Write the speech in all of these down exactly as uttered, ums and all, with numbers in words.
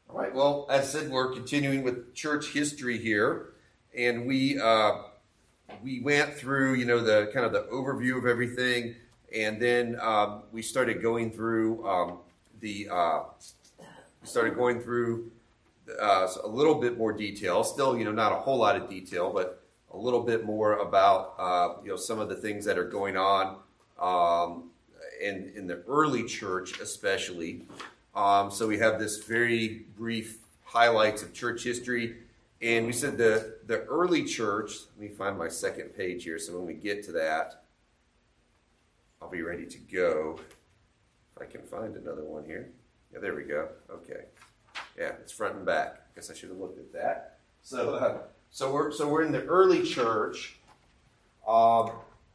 All right, well, as I said, we're continuing with church history here, and we uh, we went through, you know, the kind of the overview of everything, and then um, we started going through um, the uh, we started going through uh, a little bit more detail. Still, you know, not a whole lot of detail, but a little bit more about uh, you know some of the things that are going on um, in in the early church, especially. Um, so we have this very brief highlights of church history, and we said the the early church. Let me find my second page here, so when we get to that, I'll be ready to go. If I can find another one here. Yeah, there we go. Okay, yeah, it's front and back. I guess I should have looked at that. So, uh, so we're so we're in the early church. Um,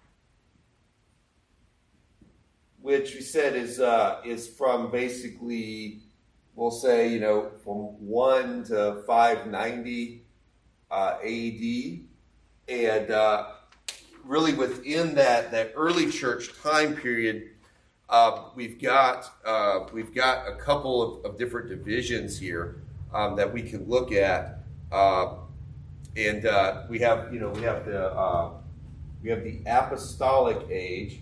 which we said is uh, is from basically, we'll say, you know, from one to five ninety uh, A D, and uh, really within that that early church time period, uh, we've got uh, we've got a couple of, of different divisions here um, that we can look at, uh, and uh, we have you know we have the uh, we have the apostolic age.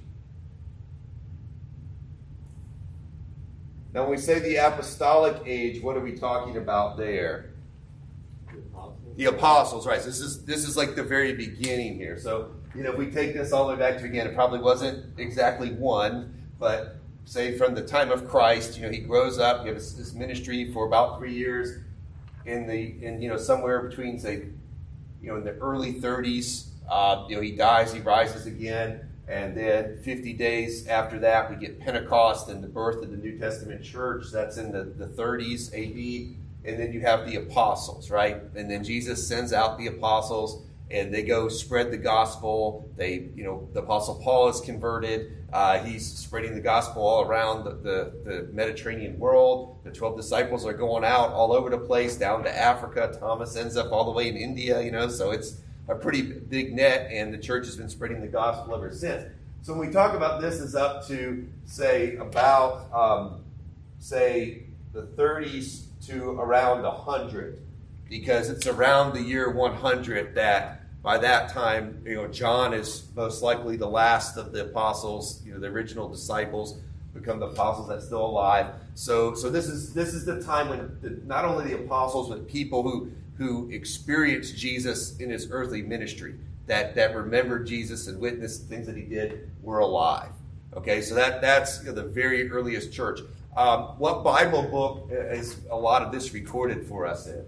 Now, when we say the apostolic age, what are we talking about there? The apostles. The apostles, right. So this is this is like the very beginning here. So, you know, if we take this all the way back to again, it probably wasn't exactly one, but say from the time of Christ, you know, he grows up, he has this ministry for about three years in the in you know somewhere between say, you know, in the early thirties, uh, you know, he dies, he rises again. And then fifty days after that, we get Pentecost and the birth of the New Testament church. That's in the, the thirties A D. And then you have the apostles, right? And then Jesus sends out the apostles, and they go spread the gospel. They, you know, the apostle Paul is converted. Uh, he's spreading the gospel all around the, the, the Mediterranean world. The twelve disciples are going out all over the place, down to Africa. Thomas ends up all the way in India, you know, so it's a pretty big net, and the church has been spreading the gospel ever since. So when we talk about this, is up to, say, about, um, say, the thirties to around one hundred, because it's around the year one hundred that, by that time, you know, John is most likely the last of the apostles, you know, the original disciples become the apostles that's still alive. So, so this is this is the time when the, not only the apostles, but people who who experienced Jesus in his earthly ministry, that, that remembered Jesus and witnessed things that he did, were alive. Okay, so that that's you know, the very earliest church. Um, what Bible book is a lot of this recorded for us in?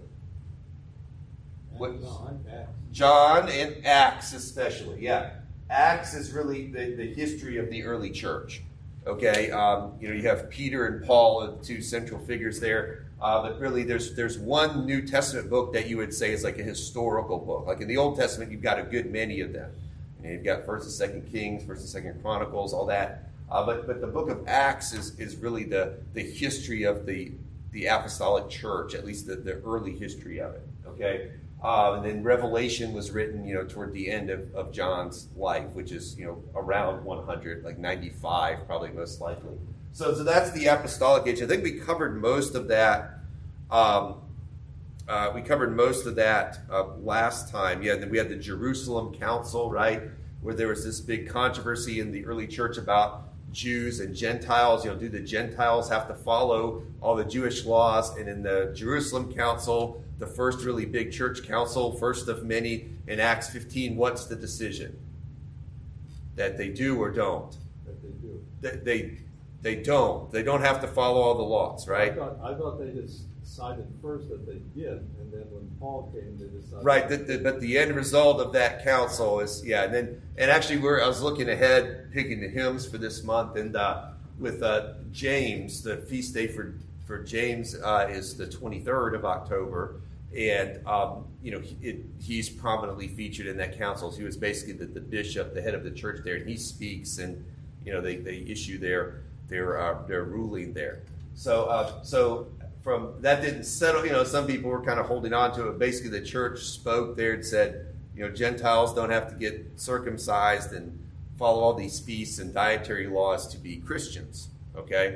What, John, John and Acts especially, yeah. Acts is really the, the history of the early church. Okay, um, you know, you have Peter and Paul, the two central figures there. Uh, but really, there's there's one New Testament book that you would say is like a historical book. Like in the Old Testament, you've got a good many of them. You know, you've got First and Second Kings, First and Second Chronicles, all that. Uh, but but the book of Acts is is really the the history of the the apostolic church, at least the, the early history of it. Okay, uh, and then Revelation was written, you know, toward the end of, of John's life, which is you know around one hundred, like ninety-five, probably most likely. So, so that's the apostolic age. I think we covered most of that. Um, uh, we covered most of that uh, last time. Yeah, then we had the Jerusalem Council, right, where there was this big controversy in the early church about Jews and Gentiles. You know, do the Gentiles have to follow all the Jewish laws? And in the Jerusalem Council, the first really big church council, first of many, in Acts fifteen, what's the decision? That they do or don't? That they do. That they They don't. They don't have to follow all the laws, right? I thought, I thought they just decided first that they did, and then when Paul came, they decided. Right, the, the, but the end result of that council is, yeah, and then, and actually, we're I was looking ahead, picking the hymns for this month, and uh, with uh, James, the feast day for for James uh, is the twenty-third of October, and um, you know it, he's prominently featured in that council. So he was basically the, the bishop, the head of the church there, and he speaks, and you know they they issue their their uh, their ruling there. So uh, so. From that didn't settle, you know, some people were kind of holding on to it. Basically, the church spoke there and said, you know, Gentiles don't have to get circumcised and follow all these feasts and dietary laws to be Christians, okay?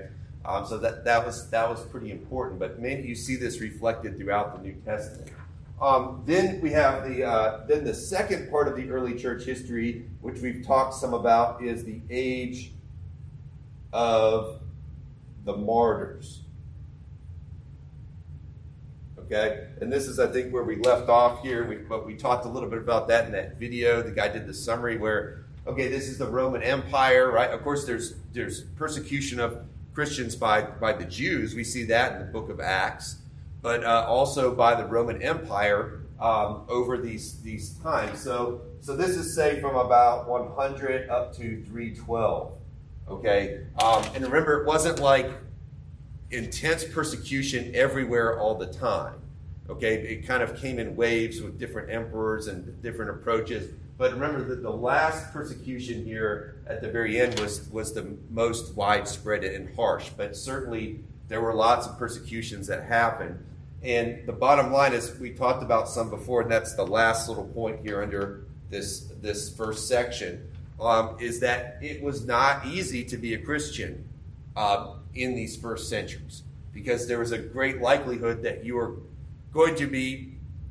Um, so that, that was that was pretty important. But maybe you see this reflected throughout the New Testament. Um, then we have the uh, then the second part of the early church history, which we've talked some about, is the age of the martyrs. Okay, and this is, I think, where we left off here. We, but we talked a little bit about that in that video. The guy did the summary where, okay, this is the Roman Empire, right? Of course, there's there's persecution of Christians by by the Jews. We see that in the book of Acts, but uh, also by the Roman Empire um, over these these times. So so this is, say, from about one hundred up to three twelve. Okay, um, and remember, it wasn't like intense persecution everywhere all the time. Okay, it kind of came in waves with different emperors and different approaches. But remember that the last persecution here at the very end was, was the most widespread and harsh. But certainly there were lots of persecutions that happened. And the bottom line is, we talked about some before, and that's the last little point here under this, this first section, um, is that it was not easy to be a Christian uh, in these first centuries, because there was a great likelihood that you were going to be,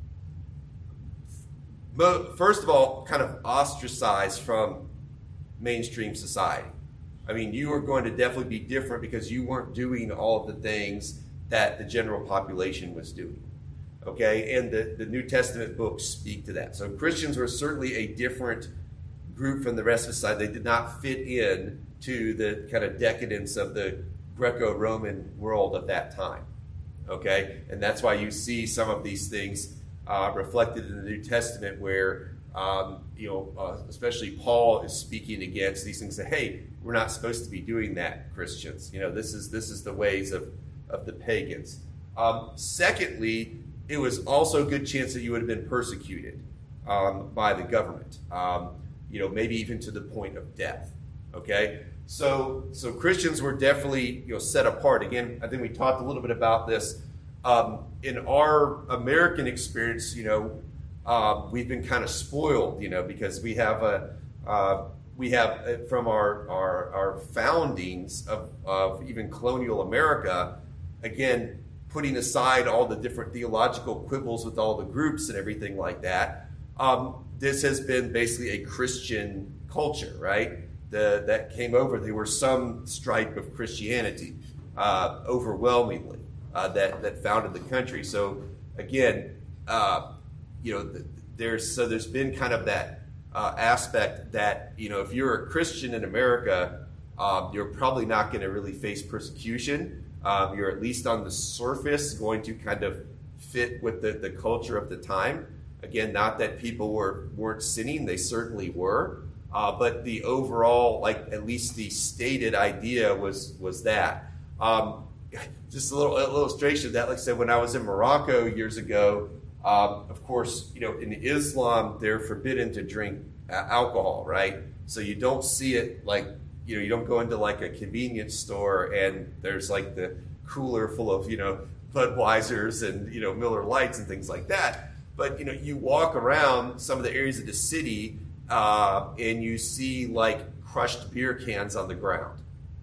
first of all, kind of ostracized from mainstream society. I mean, you were going to definitely be different because you weren't doing all of the things that the general population was doing. Okay, and the, the New Testament books speak to that. So Christians were certainly a different group from the rest of society. They did not fit in to the kind of decadence of the Greco-Roman world of that time. Okay, and that's why you see some of these things uh, reflected in the New Testament, where um, you know, uh, especially Paul is speaking against these things. Say, hey, we're not supposed to be doing that, Christians. You know, this is this is the ways of of the pagans. Um, secondly, it was also a good chance that you would have been persecuted um, by the government. Um, you know, maybe even to the point of death. Okay. So, so Christians were definitely, you know, set apart. Again, I think we talked a little bit about this. Um, in our American experience, you know, uh, we've been kind of spoiled, you know, because we have a, uh, we have from our our, our foundings of, of even colonial America, again, putting aside all the different theological quibbles with all the groups and everything like that. Um, this has been basically a Christian culture, right? The, that came over. There were some stripe of Christianity, uh, overwhelmingly, uh, that that founded the country. So again, uh, you know, there's so there's been kind of that uh, aspect that, you know, if you're a Christian in America, um, you're probably not going to really face persecution. Um, you're at least on the surface going to kind of fit with the, the culture of the time. Again, not that people were weren't sinning; they certainly were. Uh, but the overall, like at least the stated idea was was that. Um, just a little, a little illustration of that. Like I said, when I was in Morocco years ago, um, of course, you know, in Islam they're forbidden to drink uh, alcohol, right? So you don't see it like, you know, you don't go into like a convenience store and there's like the cooler full of, you know, Budweisers and, you know, Miller Lights and things like that. But, you know, you walk around some of the areas of the city, Uh, and you see like crushed beer cans on the ground.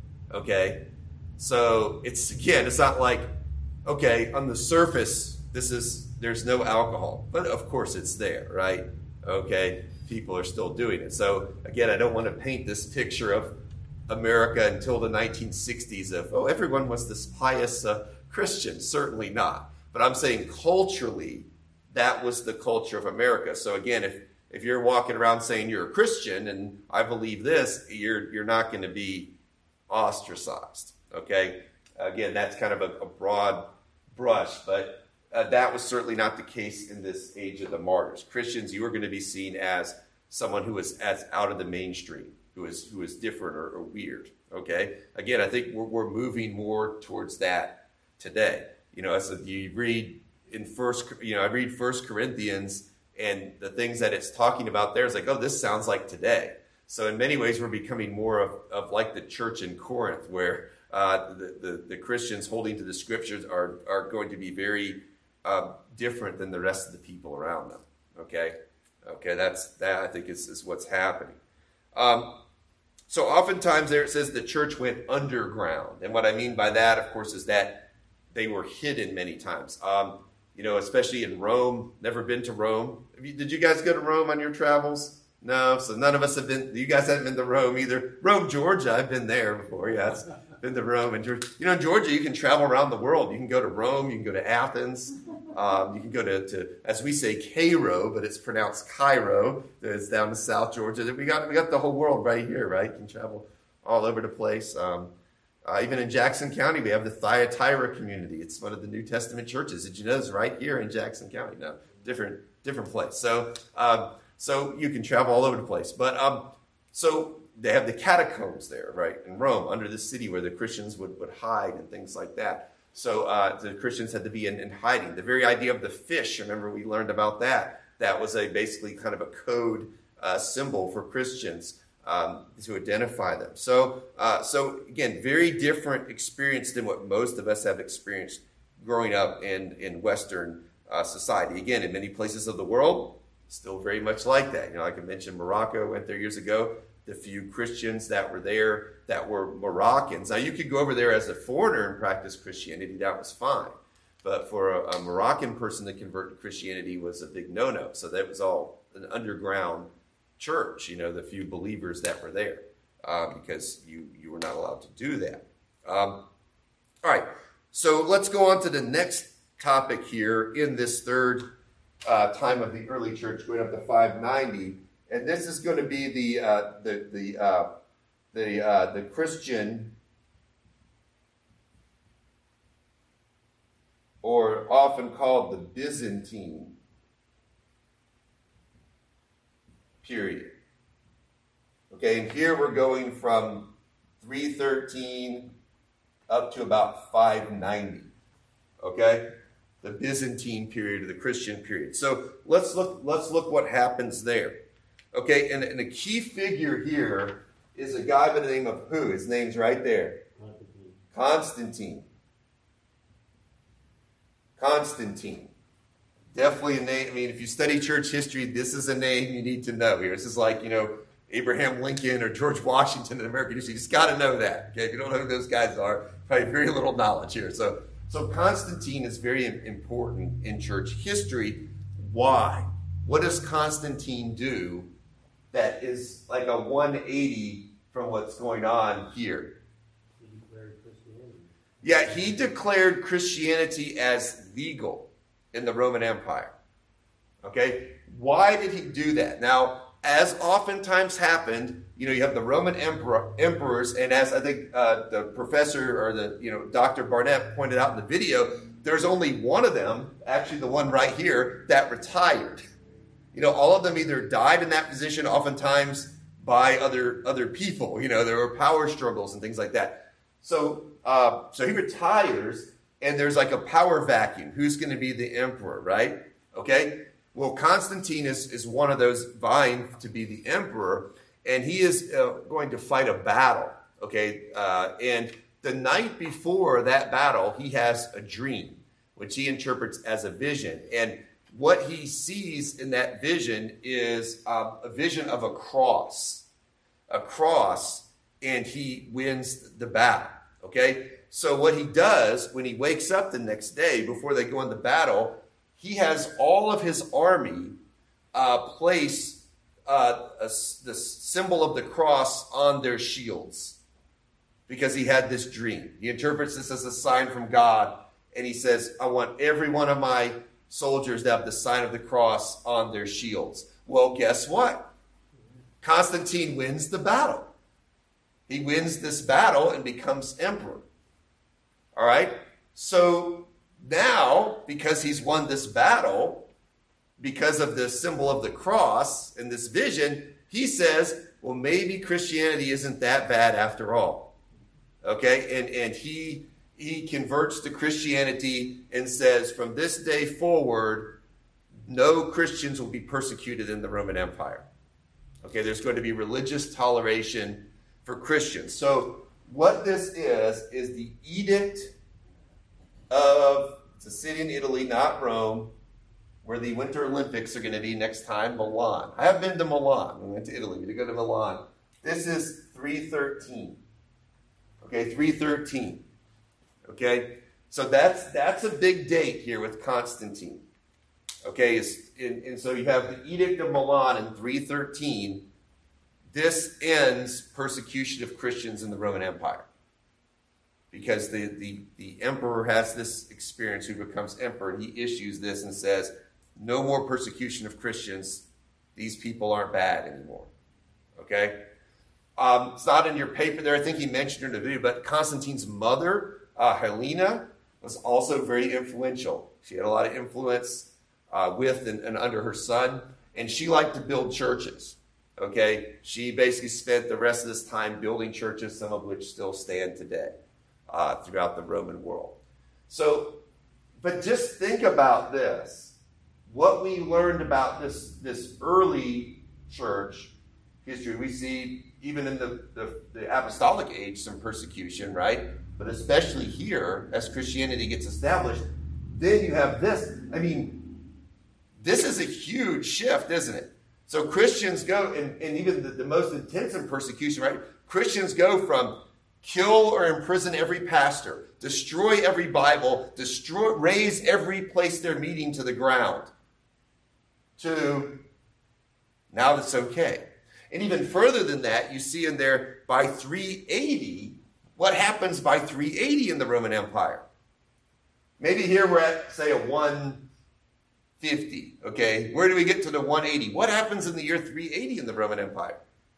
Okay, so it's again, it's not like, okay, on the surface this is there's no alcohol, but of course it's there, right? Okay, people are still doing it. So again, I don't want to paint this picture of America until the nineteen sixties of, oh, everyone was this pious uh, Christian. Certainly not. But I'm saying culturally, that was the culture of America. So again, if If you're walking around saying you're a Christian and I believe this, you're you're not going to be ostracized. Okay, again, that's kind of a, a broad brush, but uh, that was certainly not the case in this age of the martyrs. Christians, you were going to be seen as someone who was as out of the mainstream, who is who is different or, or weird. Okay, again, I think we're, we're moving more towards that today. You know, as you read in first, you know, I read First Corinthians. And the things that it's talking about there is like, oh, this sounds like today. So in many ways, we're becoming more of, of like the church in Corinth, where uh, the, the, the Christians holding to the scriptures are, are going to be very uh, different than the rest of the people around them. Okay? Okay, that's that I think is, is what's happening. Um, so oftentimes there it says the church went underground. And what I mean by that, of course, is that they were hidden many times. Um, you know, especially in Rome. Never been to Rome. Have you, did you guys go to Rome on your travels? No, so none of us have been. You guys haven't been to Rome either. Rome, Georgia, I've been there before. Yes, been to Rome and Georgia. You know, in Georgia, you can travel around the world. You can go to Rome. You can go to Athens. Um, you can go to, to, as we say, Cairo, but it's pronounced Cairo. It's down in South Georgia. We got we got the whole world right here, right? You can travel all over the place. Um, uh, even in Jackson County, we have the Thyatira community. It's one of the New Testament churches. Did you know it's right here in Jackson County? No, different different place. So. Um, So you can travel all over the place. But um, so they have the catacombs there, right, in Rome, under the city where the Christians would, would hide and things like that. So uh, the Christians had to be in, in hiding. The very idea of the fish, remember we learned about that. That was a basically kind of a code uh, symbol for Christians um, to identify them. So, uh, so again, very different experience than what most of us have experienced growing up in, in Western uh, society. Again, in many places of the world, still very much like that. You know, like I mentioned, Morocco, went there years ago. The few Christians that were there that were Moroccans. Now, you could go over there as a foreigner and practice Christianity. That was fine. But for a, a Moroccan person to convert to Christianity was a big no-no. So that was all an underground church, you know, the few believers that were there, uh, because you, you were not allowed to do that. Um, all right. So let's go on to the next topic here in this third Uh, time of the early church, going up to five ninety, and this is going to be the uh, the the uh, the uh, the Christian, or often called the Byzantine period. Okay, and here we're going from three thirteen up to about five ninety. Okay. The Byzantine period, or the Christian period. So let's look. Let's look what happens there. Okay, and, and a key figure here is a guy by the name of who? His name's right there. Constantine. Constantine. Constantine. Definitely a name. I mean, if you study church history, this is a name you need to know here. This is like, you know, Abraham Lincoln or George Washington in American history. You just got to know that. Okay, if you don't know who those guys are, probably very little knowledge here. So. So Constantine is very important in church history. Why? What does Constantine do that is like a one eighty from what's going on here? He declared Christianity. Yeah, he declared Christianity as legal in the Roman Empire. Okay? Why did he do that? Now, as oftentimes happened, you know, you have the Roman emperor, emperors, and as I think uh, the professor or the, you know, Doctor Barnett pointed out in the video, there's only one of them, actually the one right here, that retired. You know, all of them either died in that position, oftentimes by other other people. You know, there were power struggles and things like that. So, uh, so he retires, and there's like a power vacuum. Who's going to be the emperor, right? Okay. Well, Constantine is, is one of those vying to be the emperor, and he is uh, going to fight a battle, okay? Uh, and the night before that battle, he has a dream, which he interprets as a vision. And what he sees in that vision is uh, a vision of a cross, a cross, and he wins the battle, okay? So what he does when he wakes up the next day before they go into battle, he has all of his army uh, place uh, a, the symbol of the cross on their shields because he had this dream. He interprets this as a sign from God, and he says, I want every one of my soldiers to have the sign of the cross on their shields. Well, guess what? Constantine wins the battle. He wins this battle and becomes emperor. All right? So now, because he's won this battle, because of the symbol of the cross and this vision, he says, well, maybe Christianity isn't that bad after all. Okay? And, and he, he converts to Christianity and says, from this day forward, no Christians will be persecuted in the Roman Empire. Okay? There's going to be religious toleration for Christians. So what this is, is the edict of, it's a city in Italy, not Rome, where the Winter Olympics are going to be next time, Milan. I have been to Milan. We went to Ity. We did go to Milan. This is three thirteen. Okay, three thirteen. Okay, so that's that's a big date here with Constantine. Okay, and, and so you have the Edict of Milan in three thirteen. This ends persecution of Christians in the Roman Empire. Because the, the, the emperor has this experience who becomes emperor, and he issues this and says, no more persecution of Christians. These people aren't bad anymore. Okay? Um, it's not in your paper there. I think he mentioned it in the video, but Constantine's mother, uh, Helena, was also very influential. She had a lot of influence uh, with and, and under her son, and she liked to build churches. Okay? She basically spent the rest of this time building churches, some of which still stand today. Uh, throughout the Roman world. So, but just think about this. What we learned about this, this early church history, we see even in the, the, the apostolic age some persecution, right? But especially here, as Christianity gets established, then you have this. I mean, this is a huge shift, isn't it? So Christians go, and, and even the, the most intensive persecution, right? Christians go from kill or imprison every pastor, destroy every Bible, destroy, raise every place they're meeting to the ground, to now that's okay. And even further than that, you see in there by three eighty, what happens by three eighty in the Roman Empire? Maybe here we're at, say, a one fifty, okay? Where do we get to the one eighty? What happens in the year three eighty in the Roman Empire?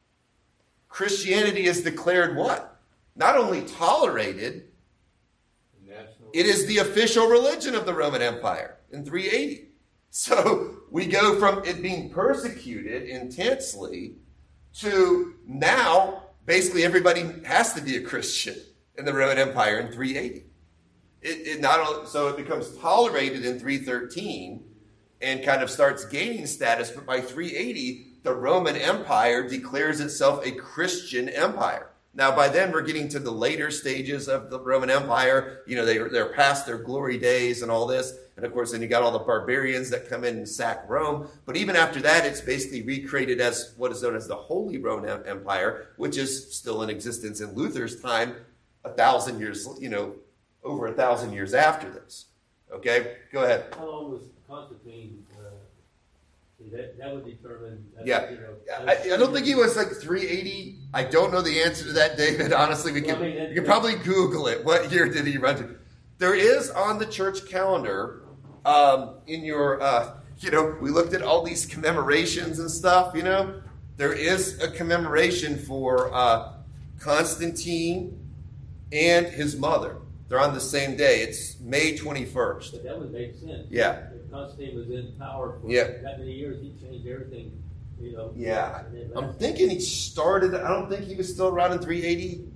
Christianity is declared what? Not only tolerated, national. It is the official religion of the Roman Empire in three eighty. So we go from it being persecuted intensely to now basically everybody has to be a Christian in the Roman Empire in three eighty. It, it not only, so it becomes tolerated in three thirteen and kind of starts gaining status, but by three eighty, the Roman Empire declares itself a Christian empire. Now, by then, we're getting to the later stages of the Roman Empire. You know, they, they're past their glory days and all this. And, of course, then you got all the barbarians that come in and sack Rome. But even after that, it's basically recreated as what is known as the Holy Roman Empire, which is still in existence in Luther's time, a thousand years, you know, over a thousand years after this. Okay? Go ahead. How long was Constantine? Uh, that, that would determine. That, yeah. You know, I, I don't think he was like three eighty. I don't know the answer to that, David. Honestly, we well, can, I mean, you can probably Google it. What year did he run to? There is on the church calendar, um, in your, uh, you know, we looked at all these commemorations and stuff, you know. There is a commemoration for uh, Constantine and his mother. They're on the same day. It's May twenty-first. But that would make sense. Yeah. If Constantine was in power for yeah. that many years, he changed everything, you know. Yeah. I'm thinking he started, I don't think he was still around in three eighty,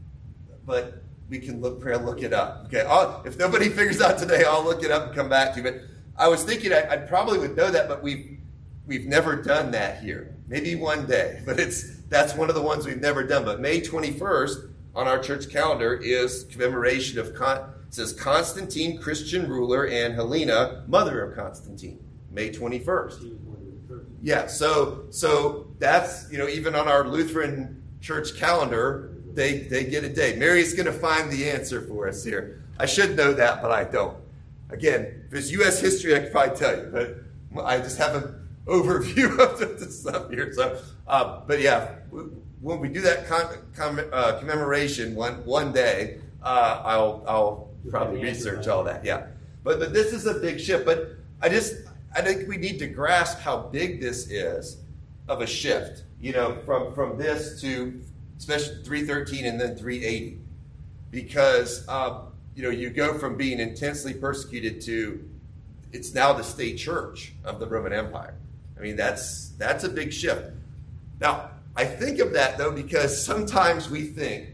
but we can look, look it up. Okay, I'll, if nobody figures out today, I'll look it up and come back to you. But I was thinking I, I probably would know that, but we've, we've never done that here. Maybe one day, but it's that's one of the ones we've never done. But May twenty-first, on our church calendar is commemoration of, Con- it says Constantine, Christian ruler, and Helena, mother of Constantine, May twenty-first. Yeah, so so that's, you know, even on our Lutheran church calendar, they, they get a day. Mary's going to find the answer for us here. I should know that, but I don't. Again, if it's U S history, I could probably tell you, but I just have an overview of the, the stuff here. So, uh, but yeah, when we do that con- com- uh, commemoration one one day, uh, I'll I'll probably research all that. Yeah, but but this is a big shift. But I just I think we need to grasp how big this is of a shift. You know, from from this to especially three thirteen and then three eighty, because um, you know you go from being intensely persecuted to it's now the state church of the Roman Empire. I mean that's that's a big shift. Now, I think of that, though, because sometimes we think,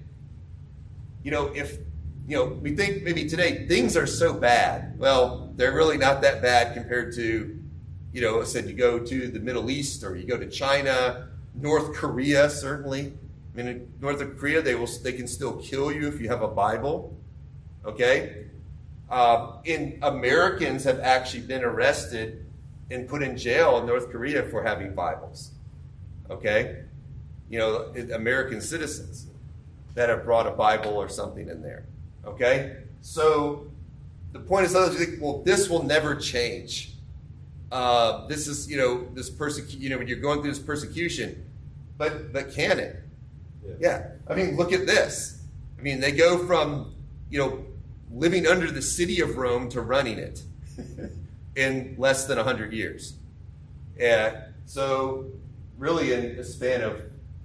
you know, if, you know, we think maybe today things are so bad. Well, they're really not that bad compared to, you know, I said you go to the Middle East or you go to China, North Korea, certainly. I mean, in North Korea, they will they can still kill you if you have a Bible, okay? Uh, in Americans have actually been arrested and put in jail in North Korea for having Bibles, okay? you know, American citizens that have brought a Bible or something in there. Okay? So the point is, others think, well, this will never change. Uh, this is, you know, this persecution, you know, when you're going through this persecution, but but can it? Yeah. yeah. I mean, look at this. I mean, they go from, you know, living under the city of Rome to running it in less than one hundred years. Yeah. So really in a span of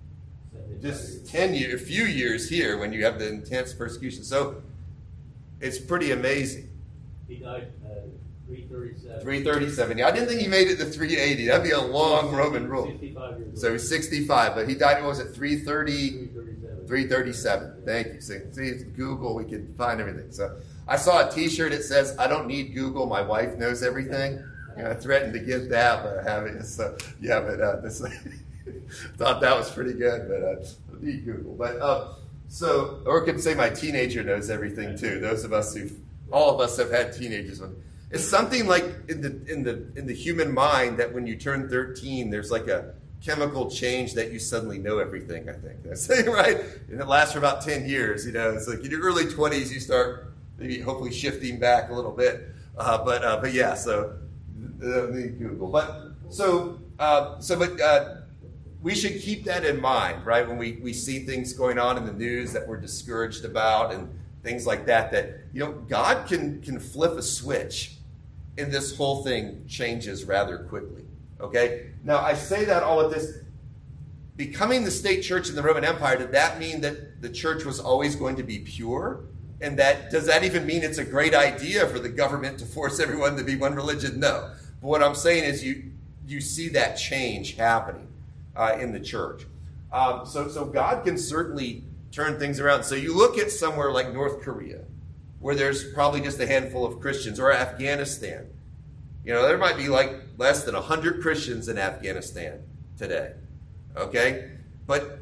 just ten years, a few years here when you have the intense persecution. So it's pretty amazing. He died uh, three thirty-seven. three thirty-seven. Yeah, I didn't think he made it to three eighty. That'd be a long Roman rule. sixty-five years So he's sixty-five, but he died, what was it, three thirty? three thirty-seven. three thirty-seven. Thank you. See, see, it's Google, we can find everything. So I saw a t-shirt that says, I don't need Google, my wife knows everything. You know, I threatened to get that, but I haven't. So, yeah, but uh, this, thought that was pretty good, but uh, I need Google. But uh, so, or I could say my teenager knows everything too. Those of us who, all of us have had teenagers. It's something like in the in the in the human mind that when you turn thirteen, there's like a chemical change that you suddenly know everything. I think that's right, and it lasts for about ten years. You know, it's like in your early twenties, you start maybe hopefully shifting back a little bit. Uh, but uh, but yeah, so uh, Google. But so uh, so but. Uh, We should keep that in mind, right? When we, we see things going on in the news that we're discouraged about and things like that, that, you know, God can, can flip a switch and this whole thing changes rather quickly, okay? Now, I say that all of this, becoming the state church in the Roman Empire, did that mean that the church was always going to be pure? And that, does that even mean it's a great idea for the government to force everyone to be one religion? No. But what I'm saying is you, you see that change happening. Uh, in the church. Um, so, so God can certainly turn things around. So you look at somewhere like North Korea, where there's probably just a handful of Christians, or Afghanistan. You know, there might be like less than one hundred Christians in Afghanistan today. Okay? But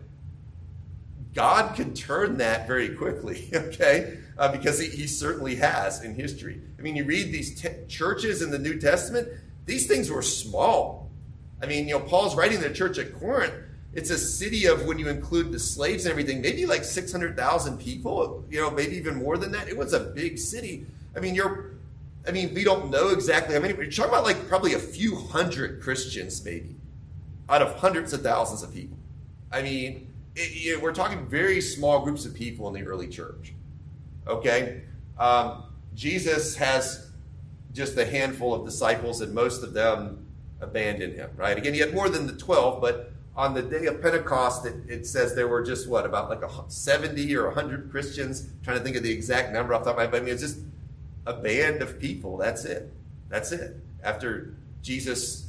God can turn that very quickly, okay? Uh, because he, he certainly has in history. I mean, you read these te- churches in the New Testament, these things were small. I mean, you know, Paul's writing the church at Corinth. It's a city of, when you include the slaves and everything, maybe like six hundred thousand people, you know, maybe even more than that. It was a big city. I mean, you're, I mean, we don't know exactly how many. We're talking about like probably a few hundred Christians, maybe, out of hundreds of thousands of people. I mean, it, you know, we're talking very small groups of people in the early church. Okay? Um, Jesus has just a handful of disciples, and most of them abandoned him, right? Again, he had more than the twelve, but on the day of Pentecost, it, it says there were just, what, about like a seventy or one hundred Christians. I'm trying to think of the exact number off the top of my head, but I mean, it's just a band of people. That's it. That's it. After Jesus.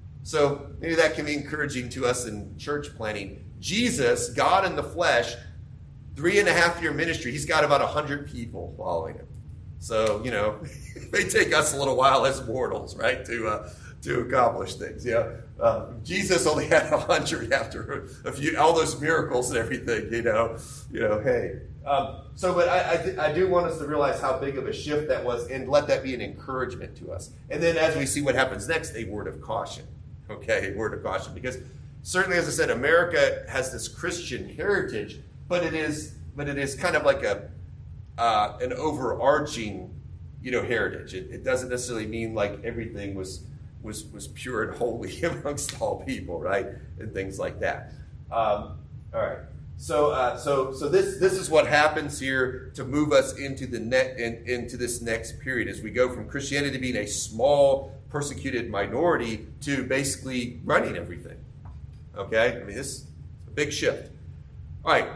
So maybe that can be encouraging to us in church planning. Jesus, God in the flesh, three and a half year ministry, he's got about one hundred people following him. So, you know, it may take us a little while as mortals, right, to uh, to accomplish things. Yeah, uh, Jesus only had a hundred after a few, all those miracles and everything. You know, you know. Hey, um, so but I I, th- I do want us to realize how big of a shift that was, and let that be an encouragement to us. And then as we see what happens next, a word of caution. Okay, a word of caution, because certainly, as I said, America has this Christian heritage, but it is but it is kind of like a uh, an overarching, you know, heritage. It, it doesn't necessarily mean like everything was. was was pure and holy amongst all people, right? And things like that. Um, all right. So uh, so so this this is what happens here to move us into the net in, into this next period as we go from Christianity being a small persecuted minority to basically running everything. Okay? I mean, this is a big shift. All right.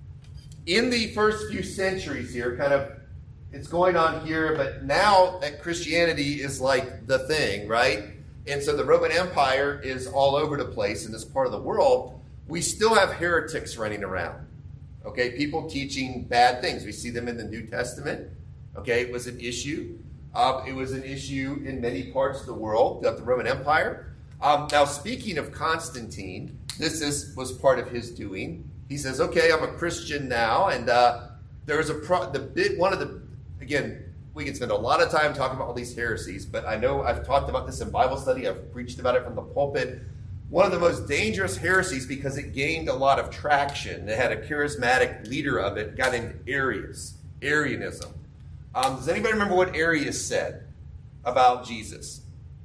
In the first few centuries here, kind of it's going on here, but now that Christianity is like the thing, right? And so the Roman Empire is all over the place in this part of the world. We still have heretics running around, okay? People teaching bad things. We see them in the New Testament, okay? It was an issue. Uh, it was an issue in many parts of the world, of the Roman Empire. Um, now, speaking of Constantine, this is was part of his doing. He says, okay, I'm a Christian now, and uh, there was a pro- the bit one of the again. We can spend a lot of time talking about all these heresies, but I know I've talked about this in Bible study. I've preached about it from the pulpit. one of the most dangerous heresies because it gained a lot of traction. It had a charismatic leader of it, a guy named Arius, Arianism. Um, does anybody remember what Arius said about Jesus?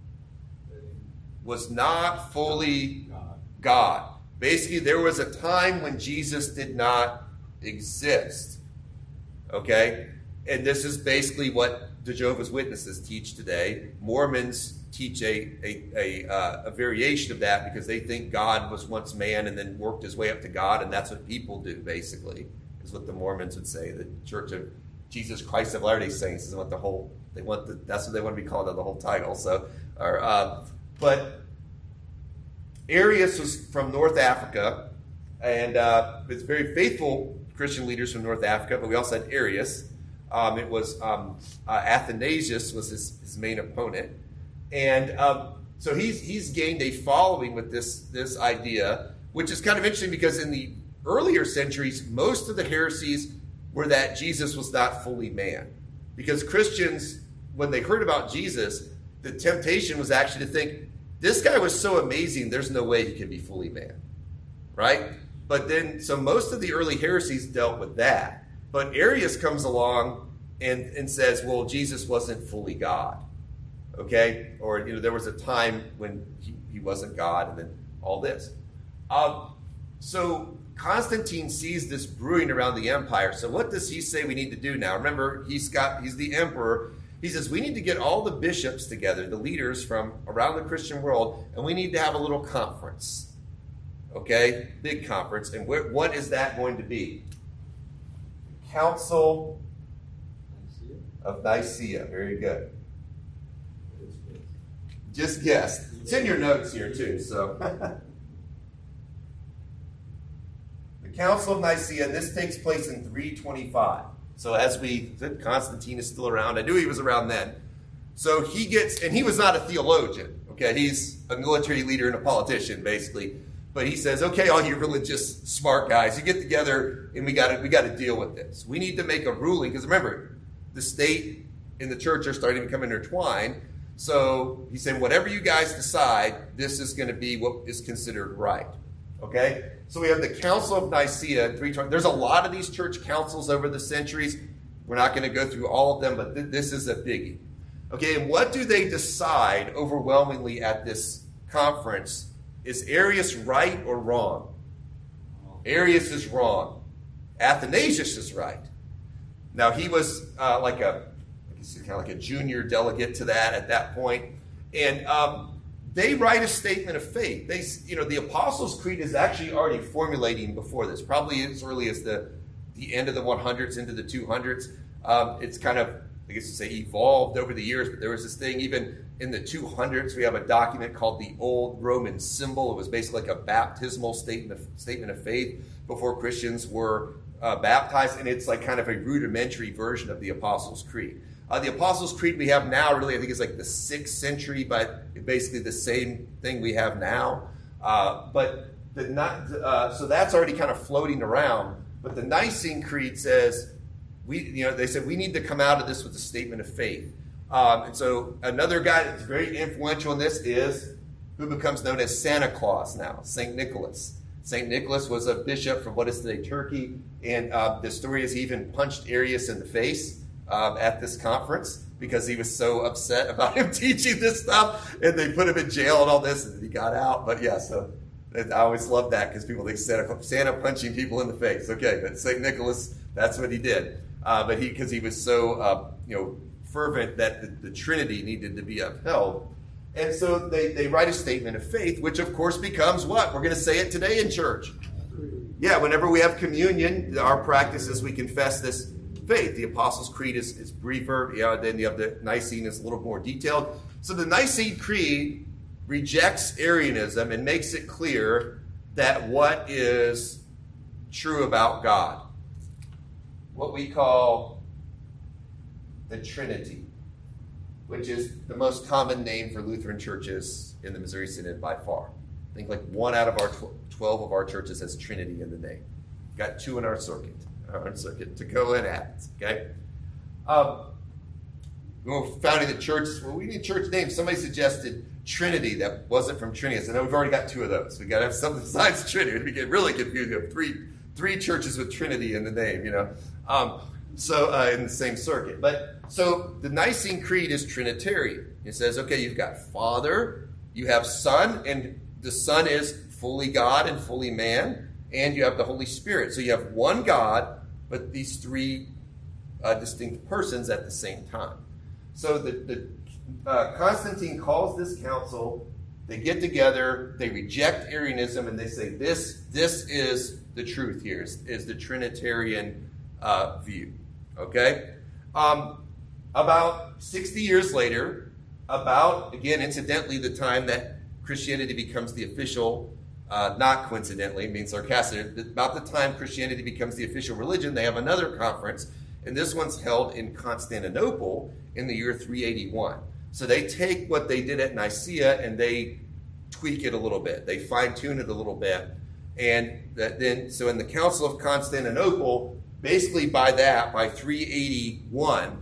Was not fully God. God. Basically, there was a time when Jesus did not exist. Okay? And this is basically what the Jehovah's Witnesses teach today. Mormons teach a, a, a, uh, a variation of that because they think God was once man and then worked his way up to God, and that's what people do, basically, is what the Mormons would say. The Church of Jesus Christ of Latter-day Saints is what the whole, they want the, that's what they want to be called on the whole title. So, or, uh, but Arius was from North Africa, and uh, it's very faithful Christian leaders from North Africa, but we also had Arius. Um, it was um, uh, Athanasius was his, his main opponent. And um, so he's he's gained a following with this, this idea, which is kind of interesting because in the earlier centuries, most of the heresies were that Jesus was not fully man. Because Christians, when they heard about Jesus, the temptation was actually to think, this guy was so amazing, there's no way he can be fully man, right? But then, so most of the early heresies dealt with that. But Arius comes along and, and says, well, Jesus wasn't fully God. Okay? Or, you know, there was a time when he, he wasn't God, and then all this. Um, so Constantine sees this brewing around the empire. So what does he say we need to do now? Remember, he's got he's the emperor. He says we need to get all the bishops together, the leaders from around the Christian world, and we need to have a little conference. Okay? Big conference. And wh- what is that going to be? Council of Nicaea. Very good. Just guessed. It's in your notes here too. So, the Council of Nicaea. This takes place in three twenty-five. So, as we said, Constantine is still around. I knew he was around then. So he gets, and he was not a theologian. Okay, he's a military leader and a politician, basically. But he says, okay, all you religious smart guys, you get together and we got to we got to deal with this. We need to make a ruling because remember, the state and the church are starting to become intertwined. So he said, whatever you guys decide, this is going to be what is considered right. Okay? So we have the Council of Nicaea. three twenty. There's a lot of these church councils over the centuries. We're not going to go through all of them, but th- this is a biggie. Okay, and what do they decide overwhelmingly at this conference? Is Arius right or wrong? Arius is wrong. Athanasius is right. Now, he was uh, like a kind of like a junior delegate to that at that point. And um, they write a statement of faith. They, you know, the Apostles' Creed is actually already formulating before this, probably as early as the, the end of the hundreds into the two hundreds. Um, it's kind of, I guess you say, evolved over the years, but there was this thing, even in the two hundreds, we have a document called the Old Roman Symbol. It was basically like a baptismal statement of, statement of faith before Christians were uh, baptized, and it's like kind of a rudimentary version of the Apostles' Creed. Uh, the Apostles' Creed we have now, really, I think is like the sixth century, but basically the same thing we have now. Uh, but the not, uh, so that's already kind of floating around. But the Nicene Creed says, we, you know, they said we need to come out of this with a statement of faith. Um, and so another guy that's very influential in this is who becomes known as Santa Claus now, Saint Nicholas. Saint Nicholas was a bishop from what is today Turkey, and uh, the story is he even punched Arius in the face Um, at this conference because he was so upset about him teaching this stuff, and they put him in jail and all this, and he got out. But yeah, so I always love that because people think Santa, Santa punching people in the face. Okay, but Saint Nicholas, that's what he did. Uh, but he, because he was so uh, you know fervent that the, the Trinity needed to be upheld, and so they they write a statement of faith, which of course becomes what we're going to say it today in church. Yeah, whenever we have communion, our practice is we confess this faith. The Apostles' Creed is, is briefer. You know, then you have the Nicene is a little more detailed. So the Nicene Creed rejects Arianism and makes it clear that what is true about God, what we call the Trinity, which is the most common name for Lutheran churches in the Missouri Synod by far. I think like one out of our tw- twelve of our churches has Trinity in the name. Got two in our circuit. Our circuit to go in at, okay? Um, when we were founding the church, well, we need church names. Somebody suggested Trinity that wasn't from Trinity. I said, no, we've already got two of those. We got to have something besides Trinity. We get really confused. We have three three churches with Trinity in the name, you know, um, so uh, in the same circuit. But so the Nicene Creed is Trinitarian. It says, okay, you've got Father, you have Son, and the Son is fully God and fully man, and you have the Holy Spirit. So you have one God, but these three uh, distinct persons at the same time. So the, the uh, Constantine calls this council. They get together, they reject Arianism, and they say this this is the truth here, is, is the Trinitarian uh, view. Okay? Um, about sixty years later, about, again, incidentally, the time that Christianity becomes the official, uh, not coincidentally, being sarcastic, about the time Christianity becomes the official religion, they have another conference, and this one's held in Constantinople in the year three eighty-one. So they take what they did at Nicaea and they tweak it a little bit. They fine-tune it a little bit. And that then, so in the Council of Constantinople, basically by that, by three eighty-one,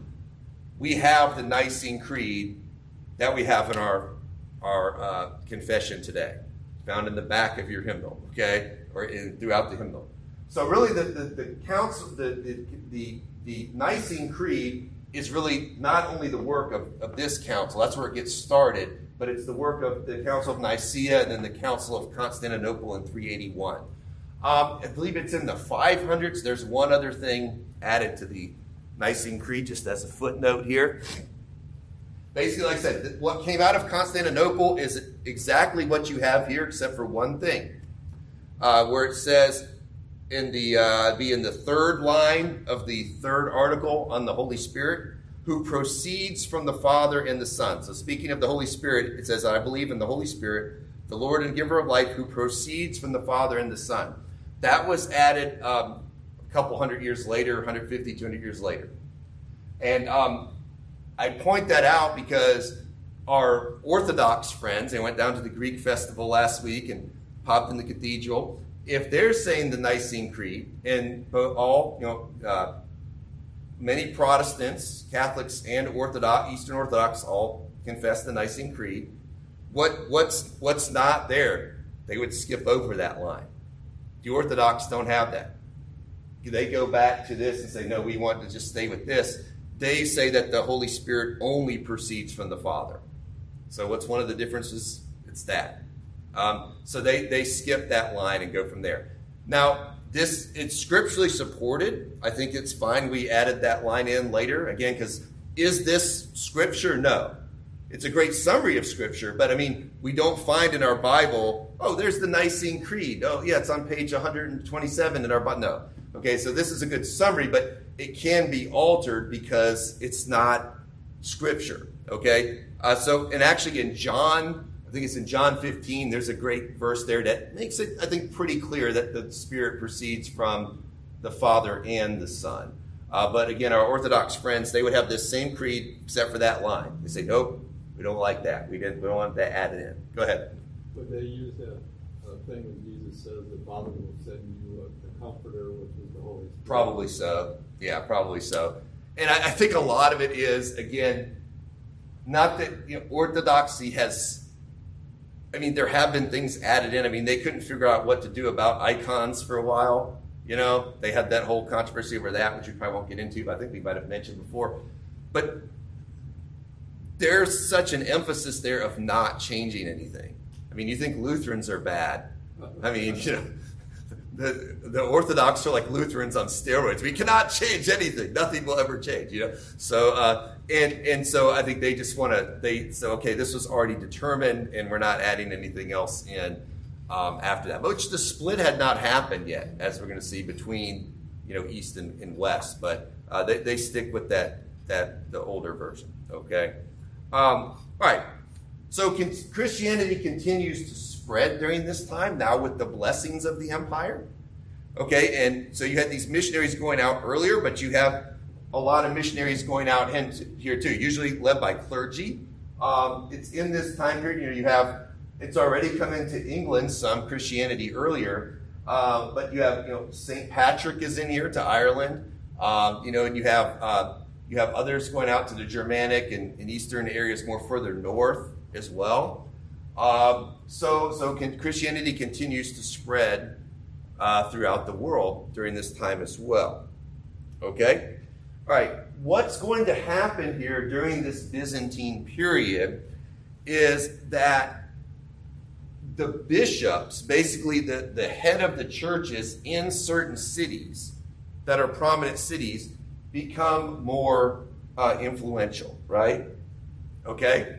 we have the Nicene Creed that we have in our, our uh, confession today, found in the back of your hymnal, okay, or in, throughout the hymnal. So really the, the, the council, the, the, the, the Nicene Creed is really not only the work of, of this council, that's where it gets started, but it's the work of the Council of Nicaea and then the Council of Constantinople in three eighty-one. Um, I believe it's in the five hundreds. There's one other thing added to the Nicene Creed, just as a footnote here. Basically, like I said, what came out of Constantinople is exactly what you have here, except for one thing, uh, where it says, in the uh, be in the third line of the third article on the Holy Spirit, who proceeds from the Father and the Son. So speaking of the Holy Spirit, it says, I believe in the Holy Spirit, the Lord and giver of life, who proceeds from the Father and the Son. That was added um, a couple hundred years later, one hundred fifty, two hundred years later. And um, I point that out because our Orthodox friends, they went down to the Greek festival last week and popped in the cathedral. If they're saying the Nicene Creed, and all, you know, uh, many Protestants, Catholics, and Orthodox, Eastern Orthodox all confess the Nicene Creed, what what's what's not there? They would skip over that line. The Orthodox don't have that. They go back to this and say, no, we want to just stay with this. They say that the Holy Spirit only proceeds from the Father. So what's one of the differences? It's that. Um, so they, they skip that line and go from there. Now, this it's scripturally supported. I think it's fine we added that line in later. Again, because is this scripture? No. It's a great summary of scripture, but I mean, we don't find in our Bible, oh, there's the Nicene Creed. Oh, yeah, it's on page one hundred twenty-seven in our Bible. No. Okay, so this is a good summary, but it can be altered because it's not scripture. Okay? Uh, so, and actually in John, I think it's in John fifteen, there's a great verse there that makes it, I think, pretty clear that the Spirit proceeds from the Father and the Son. Uh, but again, our Orthodox friends, they would have this same creed except for that line. They say, nope, we don't like that. We didn't. We don't want that added in. Go ahead. But they use that uh, thing when Jesus says the Father will send you a, the Comforter, which is the Holy Spirit. Probably so. Yeah, probably so. And I, I think a lot of it is, again, not that, you know, Orthodoxy has, I mean, there have been things added in. I mean, they couldn't figure out what to do about icons for a while. You know, they had that whole controversy over that, which we probably won't get into, but I think we might have mentioned before. But there's such an emphasis there of not changing anything. I mean, you think Lutherans are bad. I mean, you know, the, the Orthodox are like Lutherans on steroids. We cannot change anything. Nothing will ever change, you know. So, uh, and and so I think they just want to, they, so, okay, this was already determined, and we're not adding anything else in um, after that. Which the split had not happened yet, as we're going to see, between, you know, East and, and West. But uh, they, they stick with that, that the older version, okay? Um, all right. So con- Christianity continues to spread during this time, now with the blessings of the empire. Okay, and so you had these missionaries going out earlier, but you have a lot of missionaries going out here too, usually led by clergy. Um, it's in this time period, you know, you have, it's already come into England, some Christianity earlier, uh, but you have, you know, Saint Patrick is in here to Ireland, um, you know, and you have uh, You have others going out to the Germanic and, and Eastern areas more further north as well. Um, so so can, Christianity continues to spread uh, throughout the world during this time as well. Okay? All right. What's going to happen here during this Byzantine period is that the bishops, basically the, the head of the churches in certain cities that are prominent cities, become more uh, influential, right? Okay?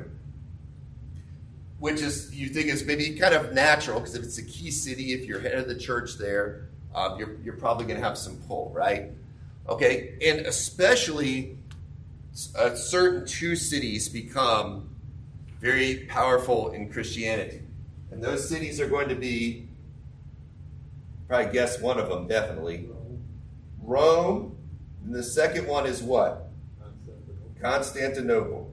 Which is, you think is maybe kind of natural, because if it's a key city, if you're head of the church there, uh, you're, you're probably going to have some pull, right? Okay, and especially uh, certain two cities become very powerful in Christianity. And those cities are going to be, probably guess one of them, definitely. Rome. And the second one is what? Constantinople. Constantinople.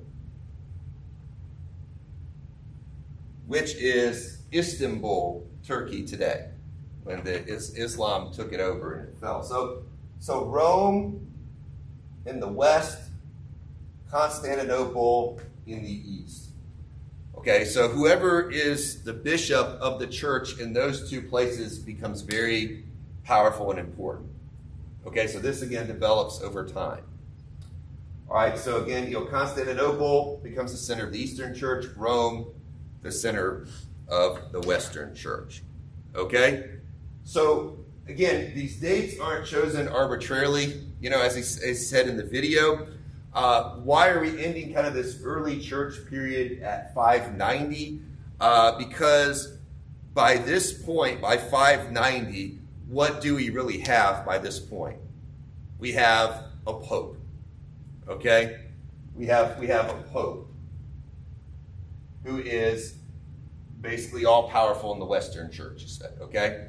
Which is Istanbul, Turkey today, when the is, Islam took it over and it fell. So, so Rome in the west, Constantinople in the east. Okay, so whoever is the bishop of the church in those two places becomes very powerful and important. Okay, so this again develops over time. All right, so again, you know, Constantinople becomes the center of the Eastern Church, Rome, the center of the Western Church. Okay, so again, these dates aren't chosen arbitrarily. You know, as he, as he said in the video, uh, why are we ending kind of this early church period at five ninety? Uh, because by this point, by five ninety, what do we really have by this point? We have a pope. Okay? We have we have a pope who is basically all powerful in the Western Church, you said, okay?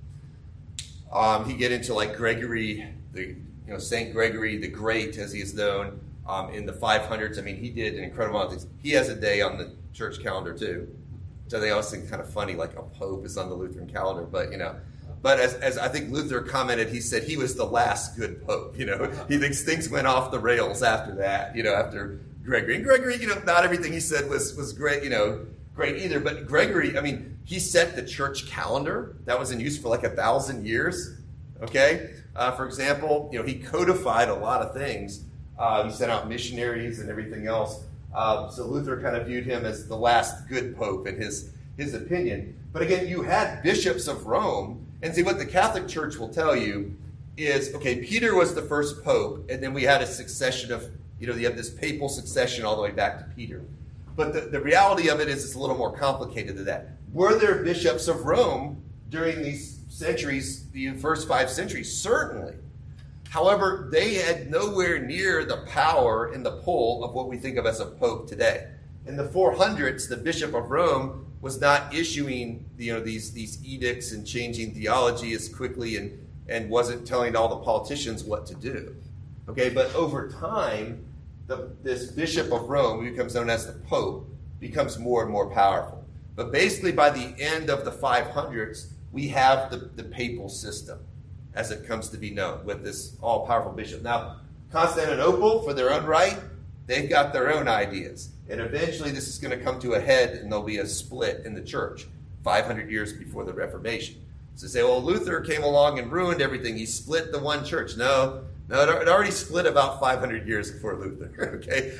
Um, you get into like Gregory, the you know Saint Gregory the Great, as he is known, um, in the five hundreds. I mean, he did an incredible amount of things. He has a day on the church calendar too, which I think I always think kind of funny, like a pope is on the Lutheran calendar, but you know. But as, as I think Luther commented, he said he was the last good pope. You know, he thinks things went off the rails after that. You know, after Gregory. And Gregory, you know, not everything he said was was great. You know, great either. But Gregory, I mean, he set the church calendar that was in use for like a thousand years. Okay, uh, for example, you know, he codified a lot of things. Uh, he sent out missionaries and everything else. Uh, so Luther kind of viewed him as the last good pope in his his opinion. But again, you had bishops of Rome. And see, what the Catholic Church will tell you is, okay, Peter was the first pope, and then we had a succession of, you know, you have this papal succession all the way back to Peter. But the, the reality of it is it's a little more complicated than that. Were there bishops of Rome during these centuries, the first five centuries? Certainly. However, they had nowhere near the power and the pull of what we think of as a pope today. In the four hundreds, the Bishop of Rome was not issuing, you know, these these edicts and changing theology as quickly, and and wasn't telling all the politicians what to do. Okay, but over time, the, this Bishop of Rome, who becomes known as the Pope, becomes more and more powerful. But basically, by the end of the five hundreds, we have the, the papal system, as it comes to be known, with this all-powerful bishop. Now, Constantinople, for their own right, they've got their own ideas. And eventually this is going to come to a head, and there'll be a split in the church five hundred years before the Reformation. So say, well, Luther came along and ruined everything. He split the one church. No, no, it already split about five hundred years before Luther. Okay,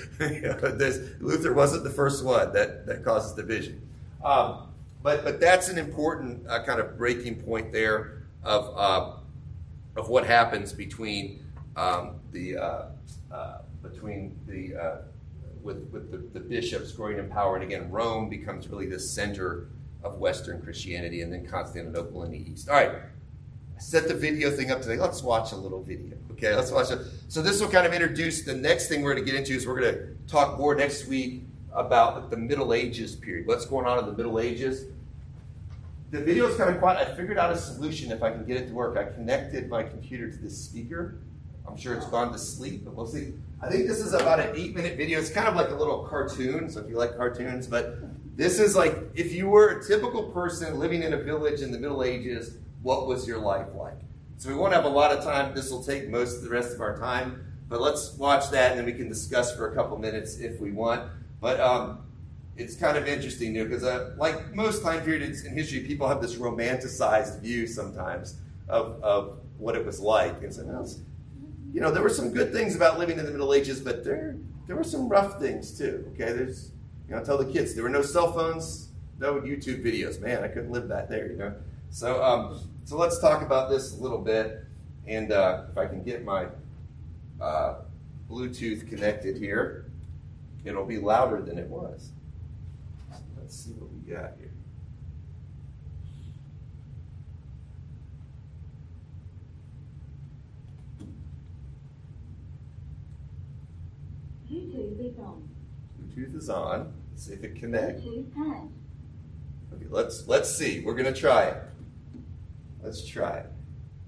Luther wasn't the first one that, that causes division. Um, but but that's an important uh, kind of breaking point there of uh, of what happens between um, the uh, uh, between the uh, with, with the, the bishops growing in power. And again, Rome becomes really the center of Western Christianity, and then Constantinople in the East. All right, I set the video thing up today. Let's watch a little video. Okay, let's watch it. So this will kind of introduce the next thing we're going to get into. Is we're going to talk more next week about the Middle Ages period. What's going on in the Middle Ages? The video is kind of quiet. I figured out a solution if I can get it to work. I connected my computer to this speaker. I'm sure it's gone to sleep, but we'll see. I think this is about an eight-minute video. It's kind of like a little cartoon, so if you like cartoons. But this is like, if you were a typical person living in a village in the Middle Ages, what was your life like? So we won't have a lot of time. This will take most of the rest of our time. but let's watch that, and then we can discuss for a couple minutes if we want. But um, it's kind of interesting, you know, because uh, like most time periods in history, people have this romanticized view sometimes of, of what it was like. And so, well, you know, there were some good things about living in the Middle Ages, but there there were some rough things too. Okay, there's, you know, tell the kids there were no cell phones, no YouTube videos. Man, I couldn't live that there, you know. So, um, so let's talk about this a little bit, and uh, if I can get my uh, Bluetooth connected here, it'll be louder than it was. So let's see what we got here. Bluetooth is on. Bluetooth is on. Let's see if it connects. Bluetooth paired. Okay, let's let's see. We're gonna try it. Let's try it.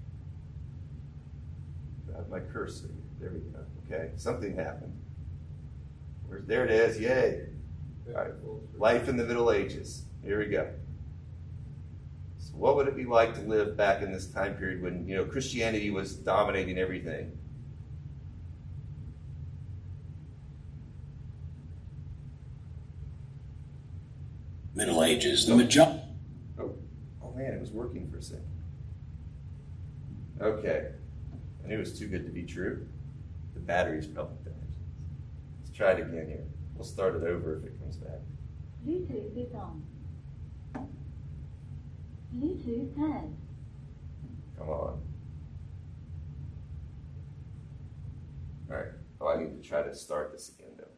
Grab my cursor. There we go. Okay, something happened. Where's there it is? Yay! All right. Life in the Middle Ages. Here we go. So, what would it be like to live back in this time period when, you know, Christianity was dominating everything? Middle Ages, the majority. Oh, oh man, it was working for a second. Okay, I knew it was too good to be true. The battery's probably dead. Let's try it again here. We'll start it over if it comes back. Bluetooth is on. Bluetooth paired. Come on. All right. Oh, I need to try to start this again, though.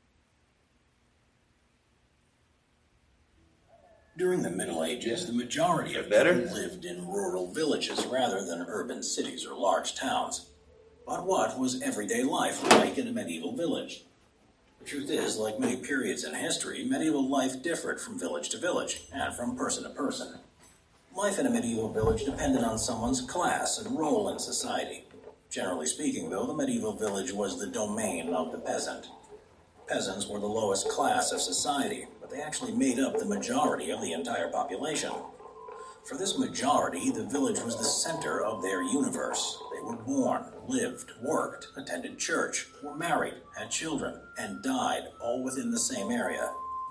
During the Middle Ages, the majority of Better? people lived in rural villages rather than urban cities or large towns. But what was everyday life like in a medieval village? The truth is, like many periods in history, medieval life differed from village to village and from person to person. Life in a medieval village depended on someone's class and role in society. Generally speaking, though, the medieval village was the domain of the peasant. Peasants were the lowest class of society, but they actually made up the majority of the entire population. For this majority, the village was the center of their universe. They were born, lived, worked, attended church, were married, had children, and died all within the same area.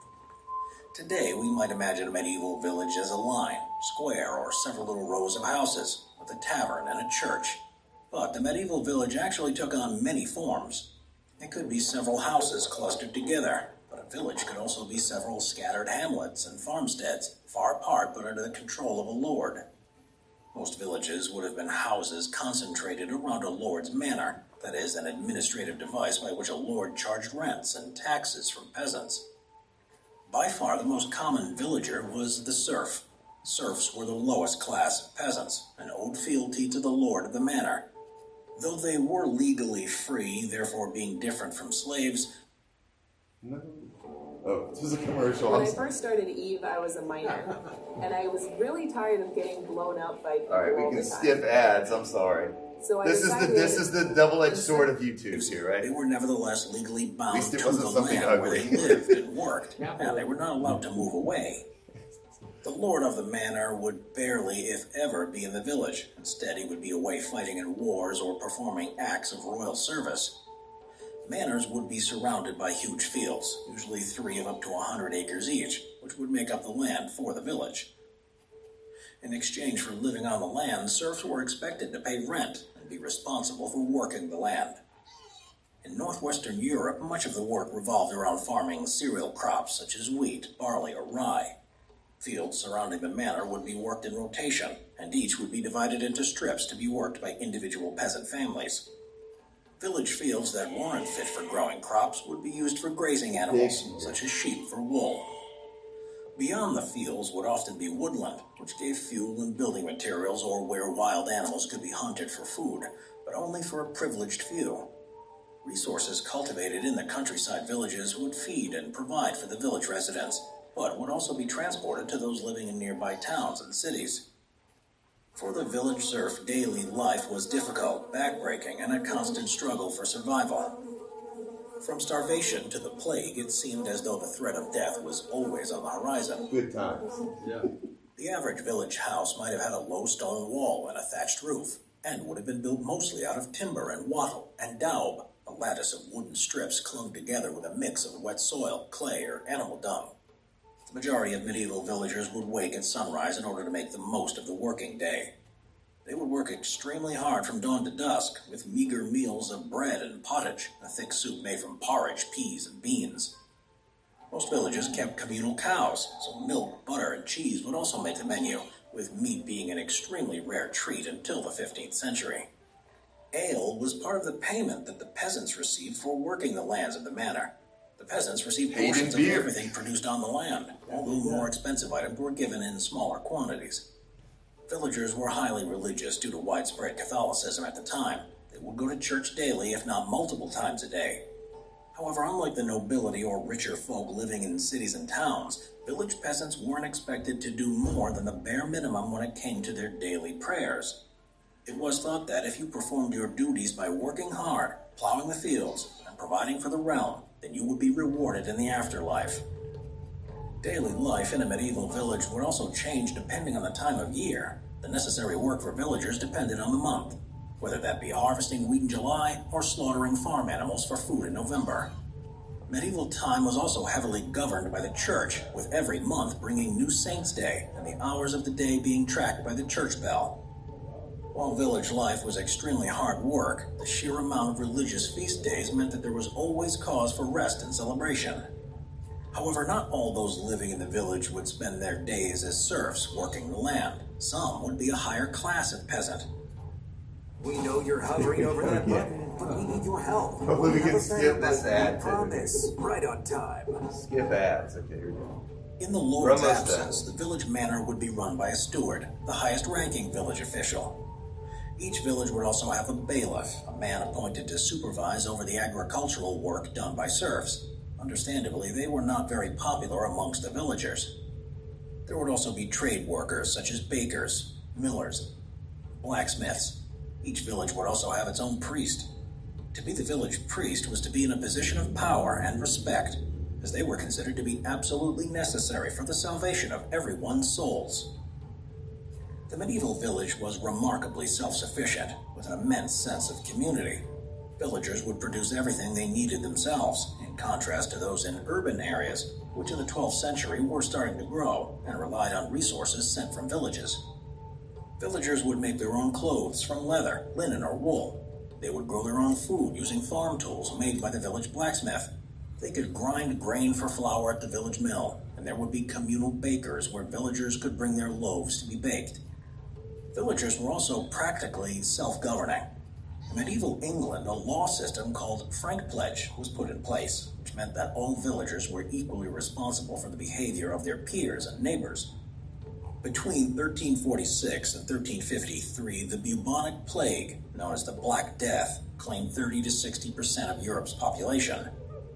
Today, we might imagine a medieval village as a line, square, or several little rows of houses, with a tavern and a church. But the medieval village actually took on many forms. It could be several houses clustered together, but a village could also be several scattered hamlets and farmsteads, far apart but under the control of a lord. Most villages would have been houses concentrated around a lord's manor, that is, an administrative device by which a lord charged rents and taxes from peasants. By far the most common villager was the serf. Serfs were the lowest class of peasants, and owed fealty to the lord of the manor. Though they were legally free, therefore being different from slaves. No. Oh, this is a commercial. When I'm I sorry. first started Eve, I was a minor, and I was really tired of getting blown up by people All right, all we the can time. skip ads. I'm sorry. So I This is the decided, this is the double-edged sword of YouTube here, right? They were nevertheless legally bound least it to wasn't the something land where ugly. they lived and worked, and they were not allowed to move away. The lord of the manor would barely, if ever, be in the village. Instead, he would be away fighting in wars or performing acts of royal service. Manors would be surrounded by huge fields, usually three of up to a hundred acres each, which would make up the land for the village. In exchange for living on the land, serfs were expected to pay rent and be responsible for working the land. In northwestern Europe, much of the work revolved around farming cereal crops such as wheat, barley, or rye. Fields surrounding the manor would be worked in rotation, and each would be divided into strips to be worked by individual peasant families. Village fields that weren't fit for growing crops would be used for grazing animals, such as sheep for wool. Beyond the fields would often be woodland, which gave fuel and building materials or where wild animals could be hunted for food, but only for a privileged few. Resources cultivated in the countryside villages would feed and provide for the village residents, but would also be transported to those living in nearby towns and cities. For the village serf, daily life was difficult, backbreaking, and a constant struggle for survival. From starvation to the plague, it seemed as though the threat of death was always on the horizon. Good times. Yeah. The average village house might have had a low stone wall and a thatched roof. and would have been built mostly out of timber and wattle and daub, a lattice of wooden strips clung together with a mix of wet soil, clay, or animal dung. The majority of medieval villagers would wake at sunrise in order to make the most of the working day. They would work extremely hard from dawn to dusk, with meager meals of bread and pottage, a thick soup made from porridge, peas, and beans. Most villages kept communal cows, so milk, butter, and cheese would also make the menu, with meat being an extremely rare treat until the fifteenth century. Ale was part of the payment that the peasants received for working the lands of the manor. The peasants received Paid in portions of beer. everything produced on the land, although more expensive items were given in smaller quantities. Villagers were highly religious due to widespread Catholicism at the time. They would go to church daily, if not multiple times a day. However, unlike the nobility or richer folk living in cities and towns, village peasants weren't expected to do more than the bare minimum when it came to their daily prayers. It was thought that if you performed your duties by working hard, plowing the fields, and providing for the realm, then you would be rewarded in the afterlife. Daily life in a medieval village would also change depending on the time of year. The necessary work for villagers depended on the month, whether that be harvesting wheat in July or slaughtering farm animals for food in November. Medieval time was also heavily governed by the church, with every month bringing New Saints' Day and the hours of the day being tracked by the church bell. While village life was extremely hard work, the sheer amount of religious feast days meant that there was always cause for rest and celebration. However, not all those living in the village would spend their days as serfs working the land. Some would be a higher class of peasant. We know you're hovering over that button, but we need your help. Hopefully we have can a skip better this button, ad. we Promise, right on time. Skip ads. Okay, here we go. In the Lord's We're almost absence, the village manor would be run by a steward, the highest-ranking village official. Each village would also have a bailiff, a man appointed to supervise over the agricultural work done by serfs. Understandably, they were not very popular amongst the villagers. There would also be trade workers such as bakers, millers, blacksmiths. Each village would also have its own priest. To be the village priest was to be in a position of power and respect, as they were considered to be absolutely necessary for the salvation of everyone's souls. The medieval village was remarkably self-sufficient, with an immense sense of community. Villagers would produce everything they needed themselves, in contrast to those in urban areas, which in the twelfth century were starting to grow and relied on resources sent from villages. Villagers would make their own clothes from leather, linen, or wool. They would grow their own food using farm tools made by the village blacksmith. They could grind grain for flour at the village mill, and there would be communal bakers where villagers could bring their loaves to be baked. Villagers were also practically self-governing. In medieval England, a law system called Frank Pledge was put in place, which meant that all villagers were equally responsible for the behavior of their peers and neighbors. Between thirteen forty-six and thirteen fifty-three, the bubonic plague, known as the Black Death, claimed thirty to sixty percent of Europe's population.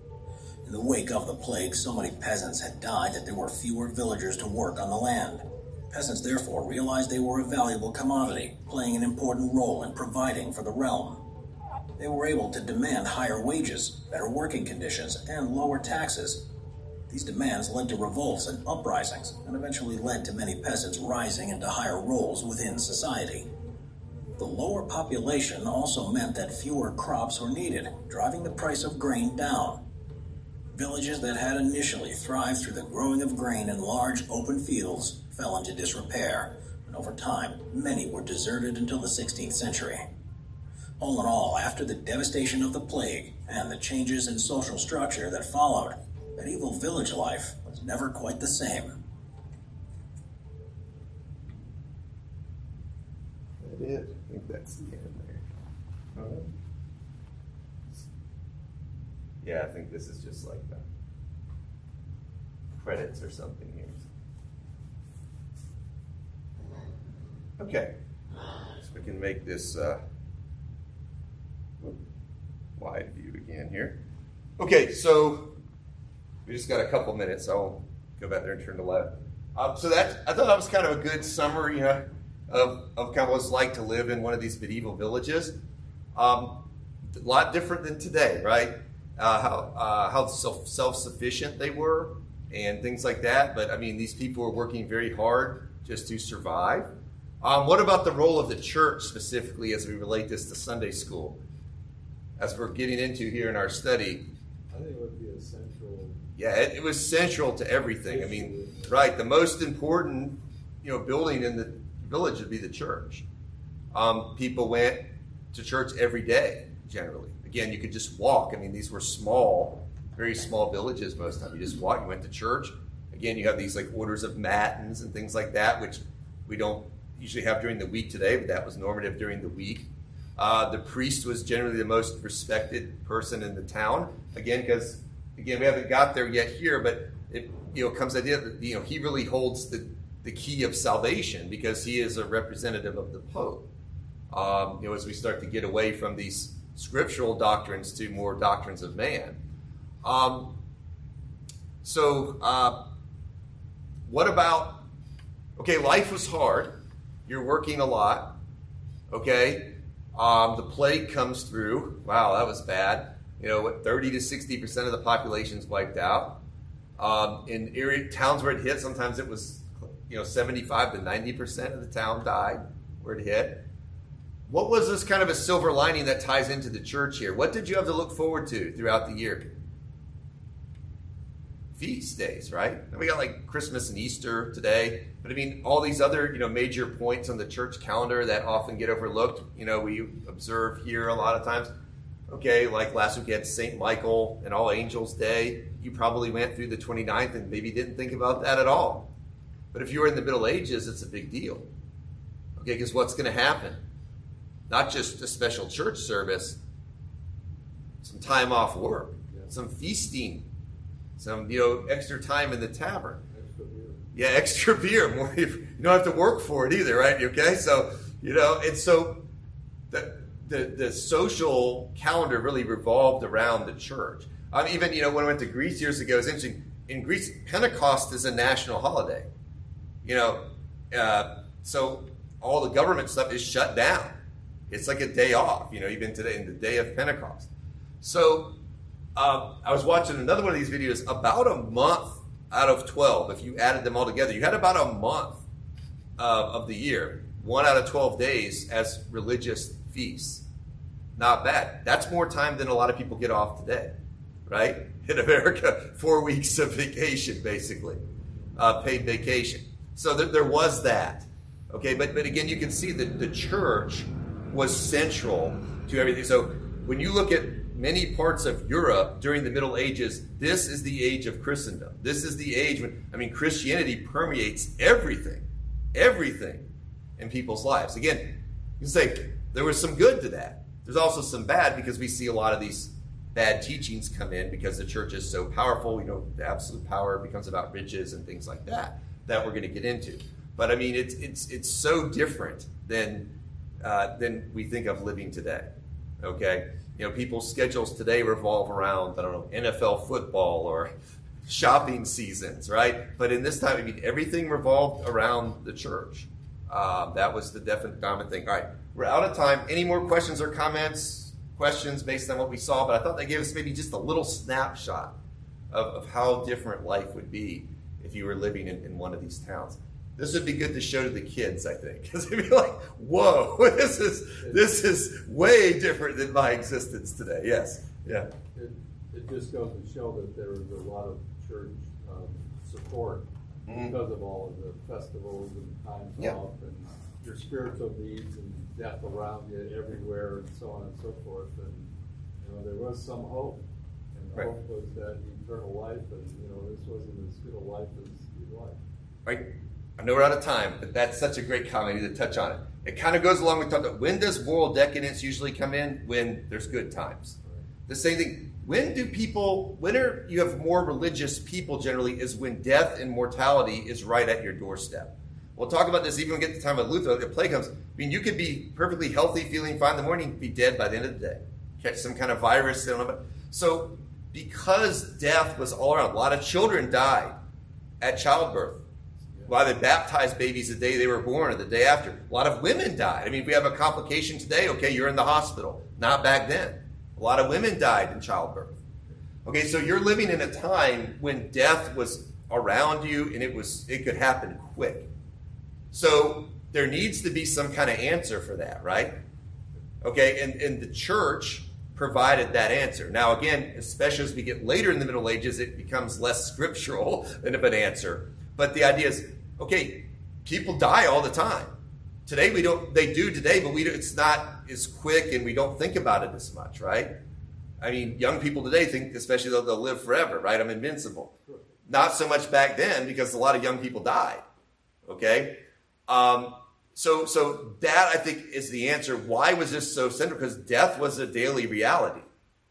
In the wake of the plague, so many peasants had died that there were fewer villagers to work on the land. Peasants therefore realized they were a valuable commodity, playing an important role in providing for the realm. They were able to demand higher wages, better working conditions, and lower taxes. These demands led to revolts and uprisings, and eventually led to many peasants rising into higher roles within society. The lower population also meant that fewer crops were needed, driving the price of grain down. Villages that had initially thrived through the growing of grain in large open fields fell into disrepair, and over time, many were deserted until the sixteenth century. All in all, after the devastation of the plague and the changes in social structure that followed, medieval village life was never quite the same. That is. I think that's the end there. All right. Yeah, I think this is just like the credits or something here. Okay, so we can make this uh, wide view again here. Okay, so we just got a couple minutes, so I'll go back there and turn to left. Um, so that I thought that was kind of a good summary uh, of, of kind of what it's like to live in one of these medieval villages. Um, a lot different than today, right? Uh, how uh, how self, self-sufficient they were and things like that. But I mean, these people were working very hard just to survive. Um, what about the role of the church specifically as we relate this to Sunday school? As we're getting into here in our study, I think it would be essential. yeah, it, it was central to everything. I mean, right, the most important, you know, building in the village would be the church. Um, people went to church every day, generally. Again, you could just walk. I mean, these were small, very small villages most of the time. You just walk, you went to church. Again, you have these like orders of matins and things like that, which we don't usually have during the week today, but that was normative during the week. Uh, the priest was generally the most respected person in the town. Again, because again, we haven't got there yet here, but it you know comes the idea that you know he really holds the, the key of salvation because he is a representative of the Pope. Um, you know, as we start to get away from these scriptural doctrines to more doctrines of man. Um, so, uh, what about? Okay, life was hard. You're working a lot. Okay. Um, the plague comes through. Wow, that was bad. You know, what, thirty to sixty percent of the population's wiped out. Um, in area towns where it hit, sometimes it was, you know, seventy-five to ninety percent of the town died where it hit. What was this kind of a silver lining that ties into the church here? What did you have to look forward to throughout the year? Feast days, right? And we got like Christmas and Easter today, but I mean, all these other, you know, major points on the church calendar that often get overlooked, you know, we observe here a lot of times. Okay, like last week we had Saint Michael and All Angels Day. You probably went through the twenty-ninth and maybe didn't think about that at all. But if you were in the Middle Ages, it's a big deal. Okay, because what's going to happen? Not just a special church service, some time off work, Yeah. some feasting, some, you know, extra time in the tavern. Extra beer. Yeah, extra beer. More, you don't have to work for it either, right? Okay, so, you know, and so the the, the social calendar really revolved around the church. Um, even, you know, when I went to Greece years ago, it's interesting. In Greece, Pentecost is a national holiday. You know, uh, so all the government stuff is shut down. It's like a day off, you know, even today, in the day of Pentecost. So um, I was watching another one of these videos. About a month out of twelve, if you added them all together, you had about a month uh, of the year, one out of twelve days as religious feasts. Not bad. That's more time than a lot of people get off today, right? In America, four weeks of vacation, basically, uh, paid vacation. So there, there was that. Okay, but but again, you can see that the church was central to everything. So when you look at many parts of Europe during the Middle Ages, this is the age of Christendom. This is the age when, I mean, Christianity permeates everything, everything in people's lives. Again, you can say there was some good to that. There's also some bad because we see a lot of these bad teachings come in because the church is so powerful. You know, the absolute power becomes about riches and things like that, that we're going to get into. But I mean, it's it's it's so different than uh, than we think of living today. Okay, you know, people's schedules today revolve around, I don't know, N F L football or shopping seasons, right? But in this time, I mean, everything revolved around the church. Uh, that was the definite dominant thing. All right, we're out of time. Any more questions or comments? Questions based on what we saw? But I thought that gave us maybe just a little snapshot of, of how different life would be if you were living in, in one of these towns. This would be good to show to the kids, I think, because they'd be like, "Whoa, this is this is way different than my existence today." Yes, yeah. It, it just goes to show that there is a lot of church um, support Mhm. because of all of the festivals and times Yeah. off and your spiritual needs and death around you everywhere and so on and so forth. And you know, there was some hope, and the Right. hope was that eternal life. And you know, this wasn't as good a life as you'd like. Right. I know we're out of time, but that's such a great comment. I need to touch on it. It kind of goes along with talking about when does moral decadence usually come in? When there's good times. The same thing. When do people, when are you have more religious people generally is when death and mortality is right at your doorstep. We'll talk about this even when we get to the time of Luther, the plague comes. I mean, you could be perfectly healthy, feeling fine in the morning, be dead by the end of the day. Catch some kind of virus. They don't know about. So because death was all around, a lot of children died at childbirth. Why they baptized babies the day they were born or the day after. A lot of women died. I mean, if we have a complication today, okay, you're in the hospital. Not back then. A lot of women died in childbirth. Okay, so you're living in a time when death was around you and it was it could happen quick. So there needs to be some kind of answer for that, right? Okay, and, and the church provided that answer. Now, again, especially as we get later in the Middle Ages, it becomes less scriptural than of an answer. But the idea is, okay, people die all the time. Today we don't, they do today, but we do, it's not as quick and we don't think about it as much, right? I mean, young people today think, especially they'll, they'll live forever, right? I'm invincible. Not so much back then because a lot of young people died, okay? Um, so, so that, I think, is the answer. Why was this so central? Because death was a daily reality.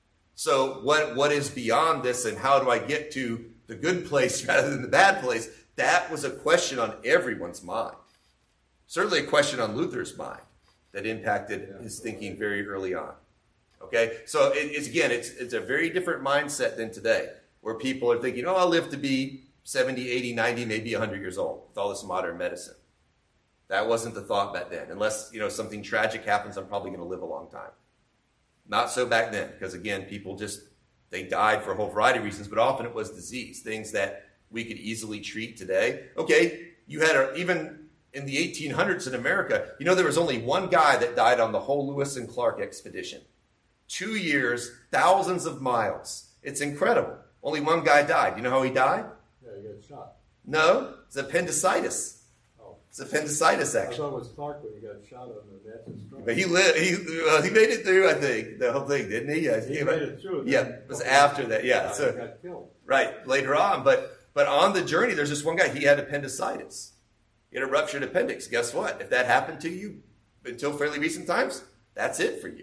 So what, what is beyond this and how do I get to the good place rather than the bad place? That was a question on everyone's mind. Certainly a question on Luther's mind that impacted his thinking very early on. Okay, so it, it's again, it's it's a very different mindset than today, where people are thinking, oh, I'll live to be seventy, eighty, ninety, maybe one hundred years old with all this modern medicine. That wasn't the thought back then. Unless, you know, something tragic happens, I'm probably going to live a long time. Not so back then, because again, people just, they died for a whole variety of reasons, but often it was disease, things that we could easily treat today. Okay, you had a, even in the eighteen hundreds in America, you know, there was only one guy that died on the whole Lewis and Clark expedition. Two years, thousands of miles. It's incredible. Only one guy died. You know how he died? Yeah, he got shot. No, it's appendicitis. Oh. It's appendicitis, I actually. thought it was Clark when he got shot on the Natchez Trail. But he lived. He uh, he made it through. I think the whole thing, didn't he? Yeah, He came made out- it through. Yeah, then it was a couple after years that. Yeah, later, so he got killed. right later on. But but on the journey, there's just one guy. He had appendicitis. He had a ruptured appendix. Guess what? If that happened to you until fairly recent times, that's it for you.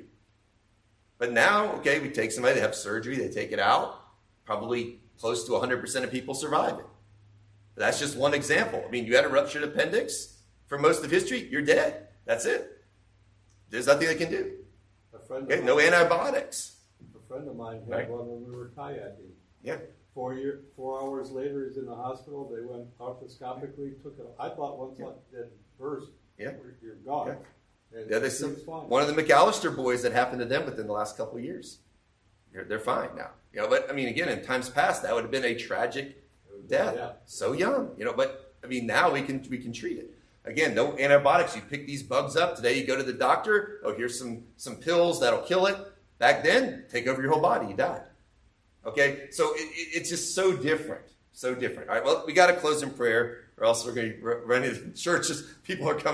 But now, okay, we take somebody, they have surgery, they take it out. Probably close to one hundred percent of people survive it. But that's just one example. I mean, you had a ruptured appendix. For most of history, you're dead. That's it. There's nothing they can do. A friend Okay, of no mine, antibiotics. a friend of mine had Right. one when we were kayaking. Yeah. Four year, four hours later, he's in the hospital. They went arthroscopically, took it. I thought once Yeah. like that burst, Yeah. you're gone. And Yeah, they he was fine. one of the McAllister boys that happened to them within the last couple of years. They're, they're fine now. You know, but I mean, again, in times past, that would have been a tragic death. Yeah. So young, you know. But I mean, now we can we can treat it. Again, no antibiotics. You pick these bugs up today. You go to the doctor. Oh, here's some some pills that'll kill it. Back then, take over your whole body. You died. Okay, so it, it, it's just so different, so different. All right, well, we got to close in prayer, or else we're going to run into churches. People are coming.